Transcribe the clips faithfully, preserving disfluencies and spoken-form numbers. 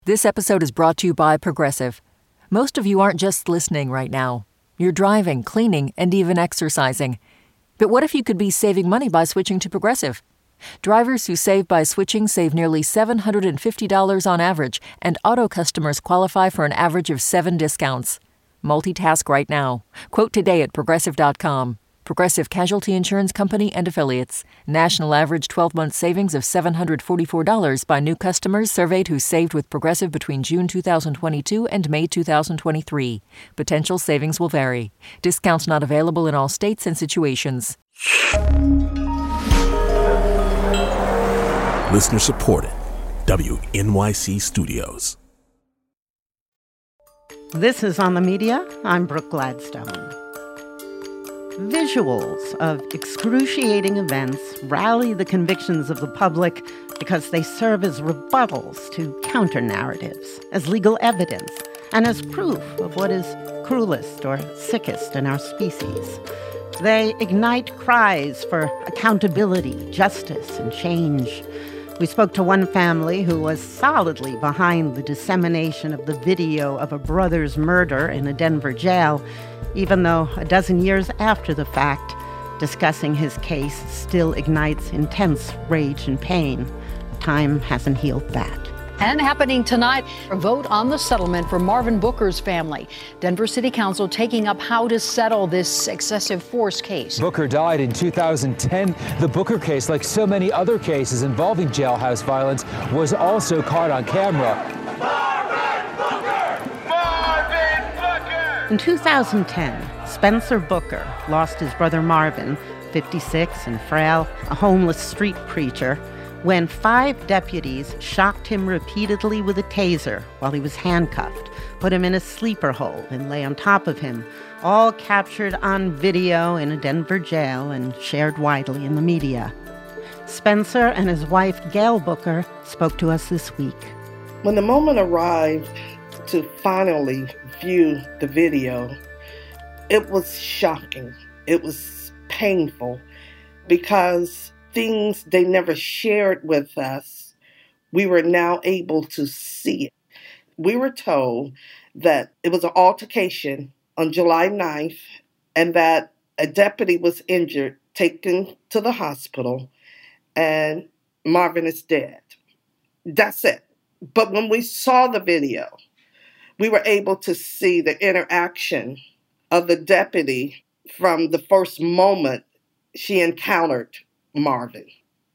This episode is brought to you by Progressive. Most of you aren't just listening right now. You're driving, cleaning, and even exercising. But what if you could be saving money by switching to Progressive? Drivers who save by switching save nearly seven hundred fifty dollars on average, and auto customers qualify for an average of seven discounts. Multitask right now. Quote today at Progressive dot com. Progressive Casualty Insurance Company and Affiliates. National average twelve-month savings of seven hundred forty-four dollars by new customers surveyed who saved with Progressive between June two thousand twenty-two and May two thousand twenty-three. Potential savings will vary. Discounts not available in all states and situations. Listener supported. W N Y C Studios. This is On the Media. I'm Brooke Gladstone. Visuals of excruciating events rally the convictions of the public because they serve as rebuttals to counter-narratives, as legal evidence, and as proof of what is cruelest or sickest in our species. They ignite cries for accountability, justice, and change. We spoke to one family who was solidly behind the dissemination of the video of a brother's murder in a Denver jail, even though a dozen years after the fact, discussing his case still ignites intense rage and pain. Time hasn't healed that. And happening tonight, a vote on the settlement for Marvin Booker's family. Denver City Council taking up how to settle this excessive force case. Booker died in two thousand ten. The Booker case, like so many other cases involving jailhouse violence, was also caught on camera. Marvin Booker! Marvin Booker! In two thousand ten, Spencer Booker lost his brother Marvin, fifty-six and frail, a homeless street preacher, when five deputies shocked him repeatedly with a taser while he was handcuffed, put him in a sleeper hold, and lay on top of him, all captured on video in a Denver jail and shared widely in the media. Spencer and his wife, Gail Booker, spoke to us this week. When the moment arrived to finally view the video, it was shocking. It was painful because things they never shared with us, we were now able to see it. We were told that it was an altercation on July ninth and that a deputy was injured, taken to the hospital, and Marvin is dead. That's it. But when we saw the video, we were able to see the interaction of the deputy from the first moment she encountered Marvin.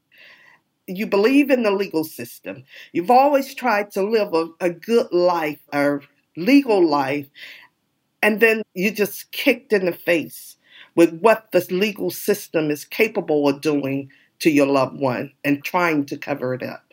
You believe in the legal system. You've always tried to live a, a good life, a legal life, and then you just kicked in the face with what the legal system is capable of doing to your loved one and trying to cover it up.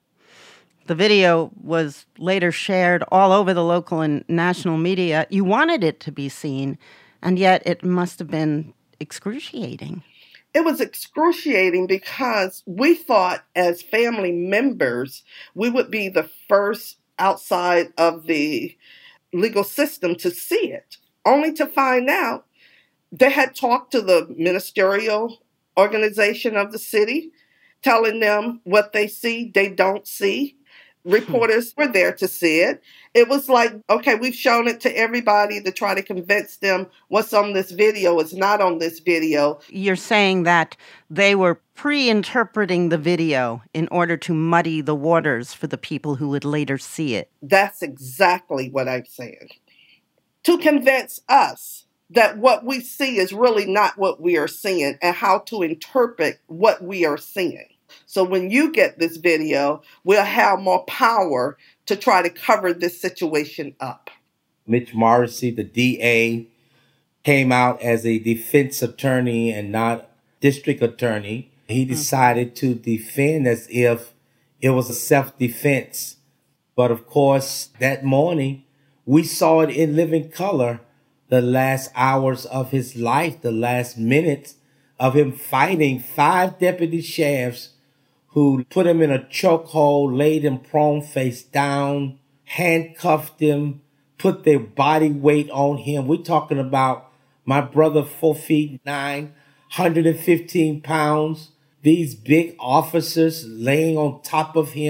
The video was later shared all over the local and national media. You wanted it to be seen, and yet it must have been excruciating. It was excruciating because we thought as family members, we would be the first outside of the legal system to see it, only to find out they had talked to the ministerial organization of the city, telling them what they see, they don't see. Reporters were there to see it. It was like, okay, we've shown it to everybody to try to convince them what's on this video is not on this video. You're saying that they were pre-interpreting the video in order to muddy the waters for the people who would later see it. That's exactly what I'm saying. To convince us that what we see is really not what we are seeing and how to interpret what we are seeing. So when you get this video, we'll have more power to try to cover this situation up. Mitch Morrissey, the D A, came out as a defense attorney and not district attorney. He decided to defend as if it was a self-defense. But of course, that morning, we saw it in living color, the last hours of his life, the last minutes of him fighting five deputy sheriffs who put him in a chokehold, laid him prone face down, handcuffed him, put their body weight on him. We're talking about my brother, four feet nine, one hundred fifteen pounds. These big officers laying on top of him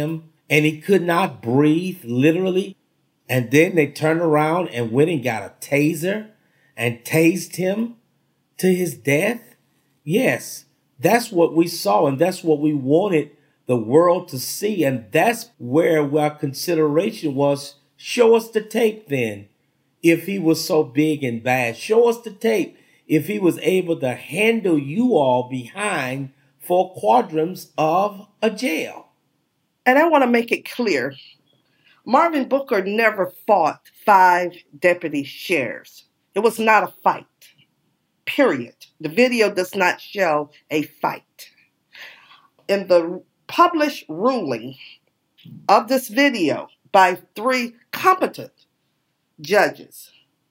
and he could not breathe, literally. And then they turned around and went and got a taser and tased him to his death. Yes, that's what we saw, and that's what we wanted the world to see. And that's where our consideration was, show us the tape then, if he was so big and bad. Show us the tape if he was able to handle you all behind four quadrants of a jail. And I want to make it clear, Marvin Booker never fought five deputy sheriffs. It was not a fight, period. The video does not show a fight. In the published ruling of this video by three competent judges,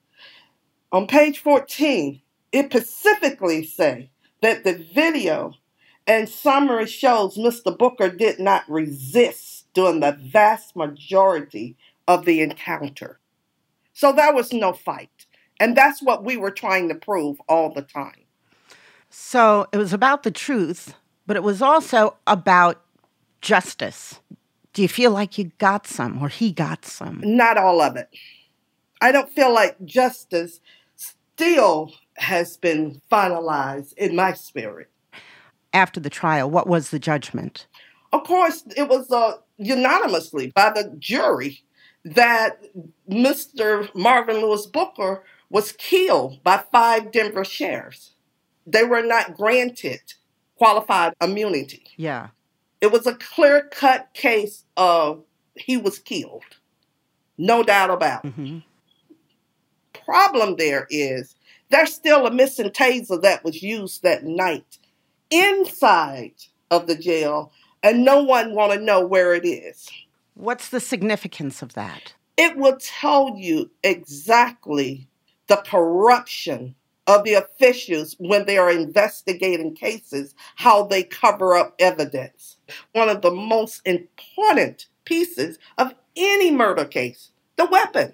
on page fourteen, it specifically say that the video and summary shows Mister Booker did not resist during the vast majority of the encounter. So there was no fight. And that's what we were trying to prove all the time. So it was about the truth, but it was also about justice. Do you feel like you got some, or he got some? Not all of it. I don't feel like justice still has been finalized in my spirit. After the trial, what was the judgment? Of course, it was uh, unanimously by the jury that Mister Marvin Lewis Booker was killed by five Denver sheriffs. They were not granted qualified immunity. Yeah. It was a clear-cut case of he was killed. No doubt about it. Mm-hmm. Problem there is there's still a missing taser that was used that night inside of the jail, and no one want to know where it is. What's the significance of that? It will tell you exactly the corruption of the officials when they are investigating cases, how they cover up evidence. One of the most important pieces of any murder case, the weapon.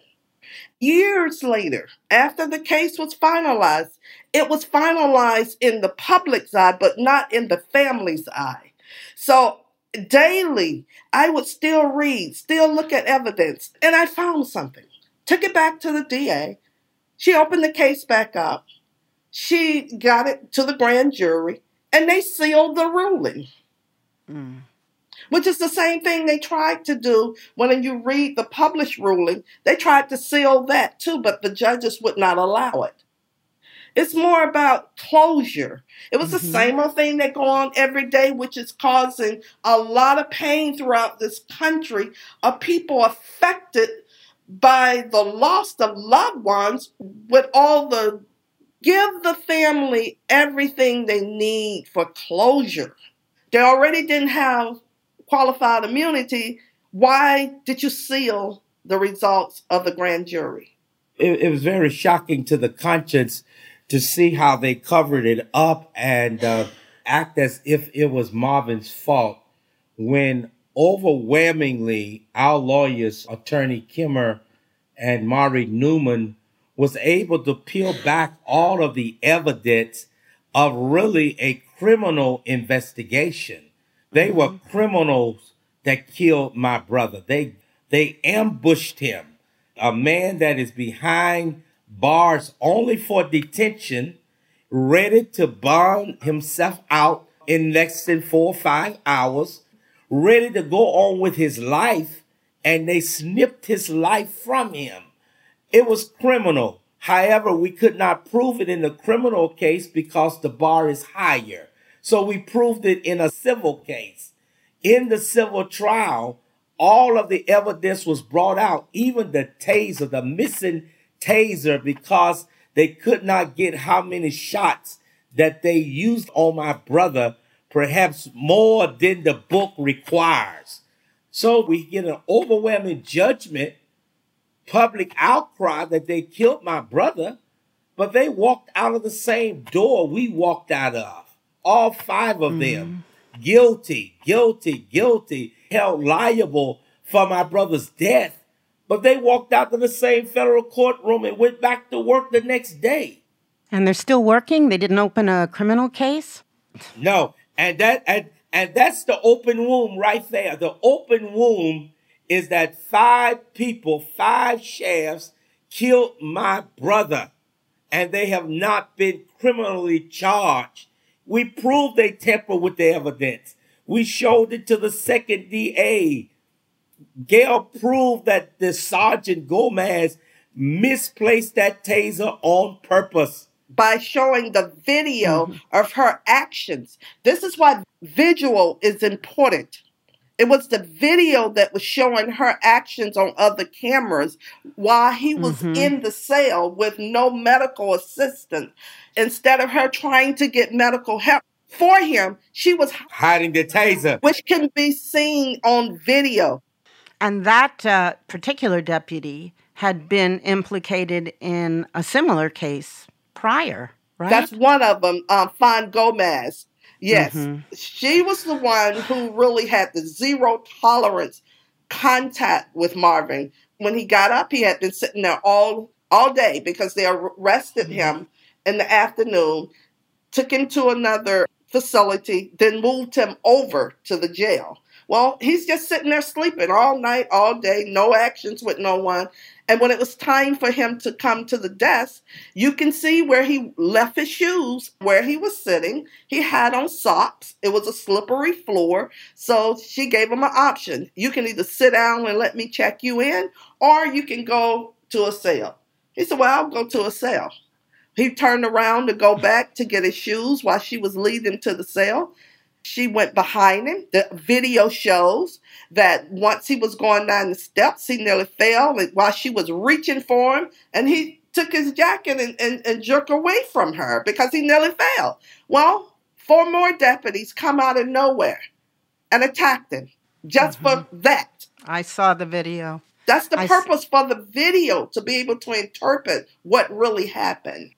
Years later, after the case was finalized, it was finalized in the public's eye, but not in the family's eye. So daily, I would still read, still look at evidence, and I found something. Took it back to the D A. She opened the case back up. She got it to the grand jury, and they sealed the ruling. Mm. Which is the same thing they tried to do when you read the published ruling. They tried to seal that too, but the judges would not allow it. It's more about closure. It was mm-hmm. the same old thing that go on every day, which is causing a lot of pain throughout this country of people affected by the loss of loved ones with all the, give the family everything they need for closure. They already didn't have qualified immunity. Why did you seal the results of the grand jury? It, it was very shocking to the conscience to see how they covered it up and uh, act as if it was Marvin's fault, when overwhelmingly our lawyers, Attorney Kimmer and Mari Newman, was able to peel back all of the evidence of really a criminal investigation. They mm-hmm. were criminals that killed my brother. They they ambushed him, a man that is behind bars only for detention, ready to bond himself out in less than four or five hours, ready to go on with his life, and they snipped his life from him. It was criminal. However, we could not prove it in the criminal case because the bar is higher. So we proved it in a civil case. In the civil trial, all of the evidence was brought out, even the taser, the missing taser, because they could not get how many shots that they used on my brother, perhaps more than the book requires. So we get an overwhelming judgment, public outcry that they killed my brother, but they walked out of the same door we walked out of. All five of mm-hmm. them, guilty, guilty, guilty, held liable for my brother's death. But they walked out to the same federal courtroom and went back to work the next day. And they're still working? They didn't open a criminal case? No. And that and, And that's the open wound right there. The open wound is that five people, five sheriffs killed my brother, and they have not been criminally charged. We proved they tampered with the evidence. We showed it to the second D A. Gail proved that the Sergeant Gomez misplaced that taser on purpose. By showing the video mm-hmm. of her actions. This is why visual is important. It was the video that was showing her actions on other cameras while he was mm-hmm. in the cell with no medical assistance. Instead of her trying to get medical help for him, she was hiding the taser, which can be seen on video. And that uh, particular deputy had been implicated in a similar case prior, right? That's one of them, um, Fawn Gomez. Yes, mm-hmm. She was the one who really had the zero tolerance contact with Marvin. When he got up, he had been sitting there all, all day because they arrested mm-hmm. him in the afternoon, took him to another facility, then moved him over to the jail. Well, he's just sitting there sleeping all night, all day, no actions with no one. And when it was time for him to come to the desk, you can see where he left his shoes, where he was sitting. He had on socks. It was a slippery floor. So she gave him an option. You can either sit down and let me check you in, or you can go to a cell. He said, well, I'll go to a cell. He turned around to go back to get his shoes while she was leading him to the cell. She went behind him. The video shows that once he was going down the steps, he nearly fell while she was reaching for him, and he took his jacket and, and, and jerked away from her because he nearly fell. Well, four more deputies come out of nowhere and attacked him just mm-hmm. for that. I saw the video. That's the I purpose s- for the video, to be able to interpret what really happened.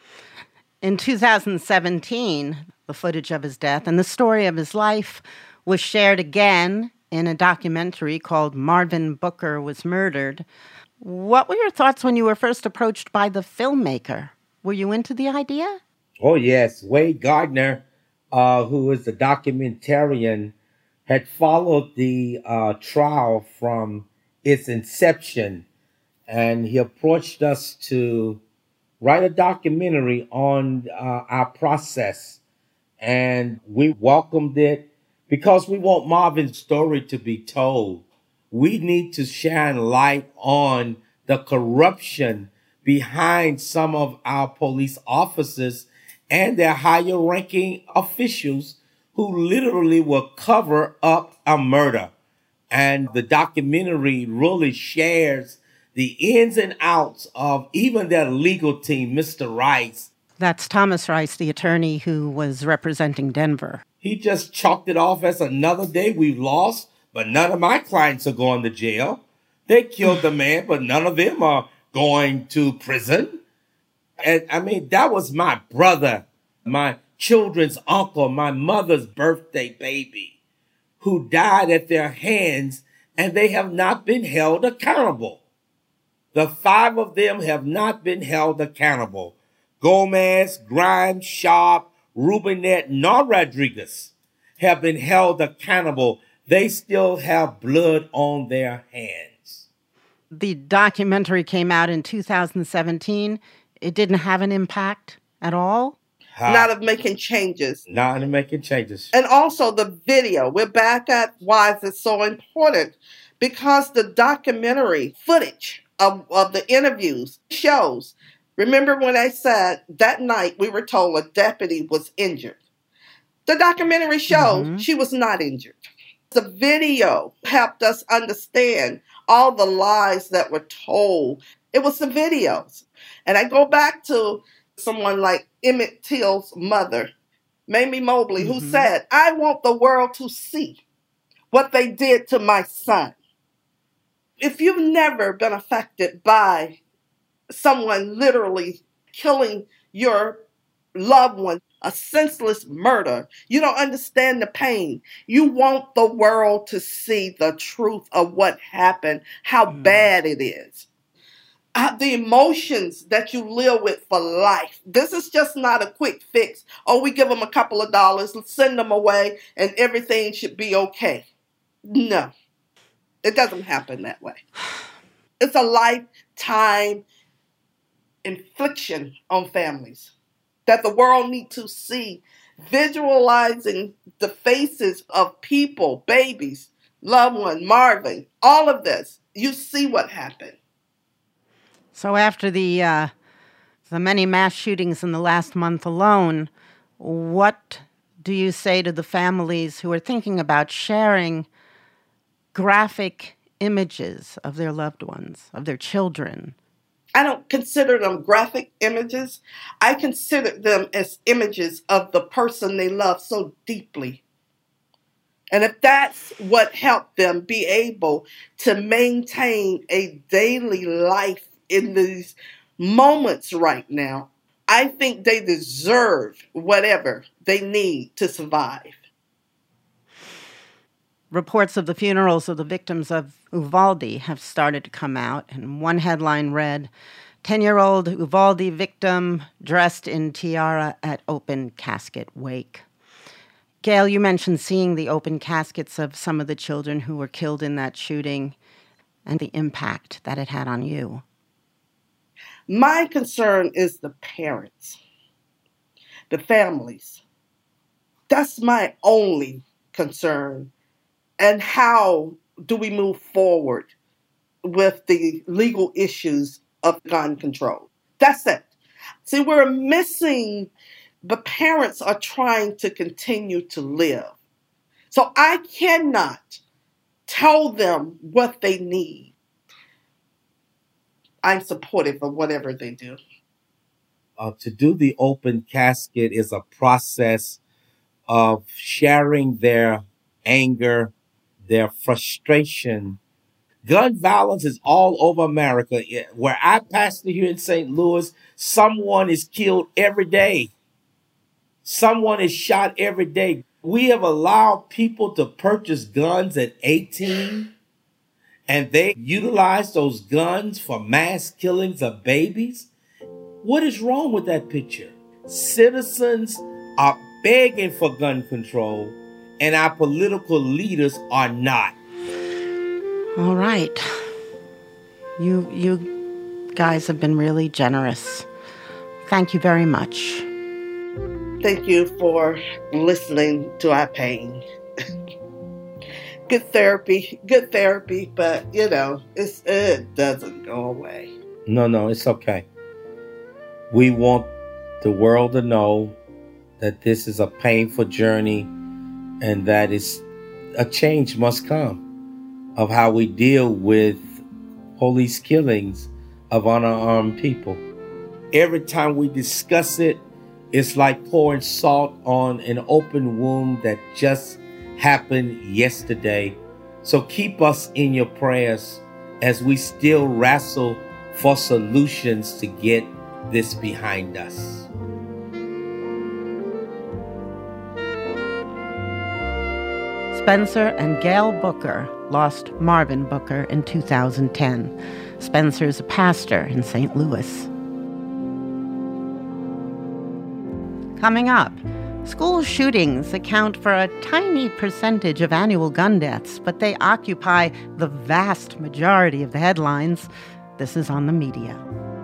In two thousand seventeen, the footage of his death and the story of his life was shared again in a documentary called Marvin Booker Was Murdered. What were your thoughts when you were first approached by the filmmaker? Were you into the idea? Oh, yes. Wade Gardner, uh, who is a documentarian, had followed the uh, trial from its inception, and he approached us to write a documentary on uh, our process. And we welcomed it because we want Marvin's story to be told. We need to shine light on the corruption behind some of our police officers and their higher ranking officials who literally will cover up a murder. And the documentary really shares the ins and outs of even their legal team, Mister Rice. That's Thomas Rice, the attorney who was representing Denver. He just chalked it off as another day we've lost, but none of my clients are going to jail. They killed the man, but none of them are going to prison. And I mean, that was my brother, my children's uncle, my mother's birthday baby, who died at their hands, and they have not been held accountable. The five of them have not been held accountable. Gomez, Grimes, Sharp, Rubinette, nor Rodriguez have been held accountable. They still have blood on their hands. The documentary came out in two thousand seventeen. It didn't have an impact at all? How? Not of making changes. Not of making changes. And also the video. We're back at why is it so important? Because the documentary footage of, of the interviews shows. Remember when I said that night we were told a deputy was injured? The documentary shows mm-hmm. she was not injured. The video helped us understand all the lies that were told. It was the videos. And I go back to someone like Emmett Till's mother, Mamie Mobley, mm-hmm. who said, I want the world to see what they did to my son. If you've never been affected by someone literally killing your loved one, a senseless murder, you don't understand the pain. You want the world to see the truth of what happened, how mm. bad it is. uh, the emotions that you live with for life. This is just not a quick fix. Oh, we give them a couple of dollars, send them away, and everything should be okay. No, it doesn't happen that way. It's a lifetime infliction on families that the world need to see, visualizing the faces of people, babies, loved one, Marvin, all of this. You see what happened. So after the uh, the many mass shootings in the last month alone, what do you say to the families who are thinking about sharing graphic images of their loved ones, of their children? I don't consider them graphic images. I consider them as images of the person they love so deeply. And if that's what helped them be able to maintain a daily life in these moments right now, I think they deserve whatever they need to survive. Reports of the funerals of the victims of Uvalde have started to come out, and one headline read, ten-year-old Uvalde victim dressed in tiara at open casket wake. Gail, you mentioned seeing the open caskets of some of the children who were killed in that shooting and the impact that it had on you. My concern is the parents, the families. That's my only concern. And how do we move forward with the legal issues of gun control? That's it. See, we're missing, the parents are trying to continue to live. So I cannot tell them what they need. I'm supportive of whatever they do. Uh, to do the open casket is a process of sharing their anger, their frustration. Gun violence is all over America. Where I pastor here in Saint Louis, someone is killed every day. Someone is shot every day. We have allowed people to purchase guns at eighteen, and they utilize those guns for mass killings of babies. What is wrong with that picture? Citizens are begging for gun control, and our political leaders are not. All right. You you guys have been really generous. Thank you very much. Thank you for listening to our pain. Good therapy, good therapy, but, you know, it's, it doesn't go away. No, no, it's okay. We want the world to know that this is a painful journey and that it's, a change must come of how we deal with police killings of unarmed people. Every time we discuss it, it's like pouring salt on an open wound that just happened yesterday. So keep us in your prayers as we still wrestle for solutions to get this behind us. Spencer and Gail Booker lost Marvin Booker in two thousand ten. Spencer's a pastor in Saint Louis. Coming up, school shootings account for a tiny percentage of annual gun deaths, but they occupy the vast majority of the headlines. This is On the Media.